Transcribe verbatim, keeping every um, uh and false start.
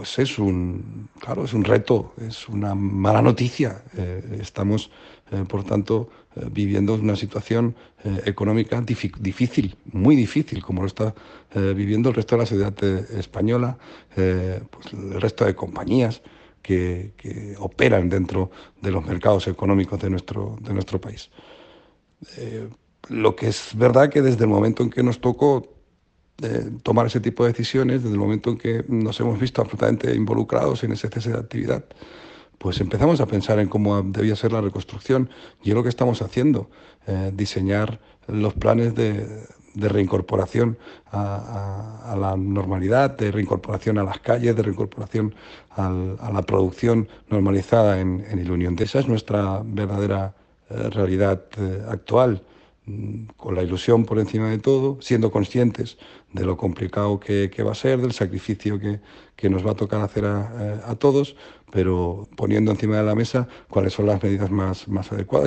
pues es un, claro, es un reto, es una mala noticia. Eh, estamos, eh, por tanto, eh, viviendo una situación eh, económica difi- difícil, muy difícil, como lo está eh, viviendo el resto de la sociedad eh, española, eh, pues el resto de compañías que, que operan dentro de los mercados económicos de nuestro, de nuestro país. Eh, lo que es verdad que desde el momento en que nos tocó eh, tomar ese tipo de decisiones, desde el momento en que nos hemos visto absolutamente involucrados en ese cese de actividad, pues empezamos a pensar en cómo debía ser la reconstrucción y es lo que estamos haciendo, eh, diseñar los planes de, de reincorporación a, a- a la normalidad, de reincorporación a las calles, de reincorporación al- a la producción normalizada en, en el Unión. Esa es nuestra verdadera eh, realidad eh, actual, mm, con la ilusión por encima de todo, siendo conscientes de lo complicado que, que va a ser, del sacrificio que, que nos va a tocar hacer a, a todos, pero poniendo encima de la mesa cuáles son las medidas más, más adecuadas.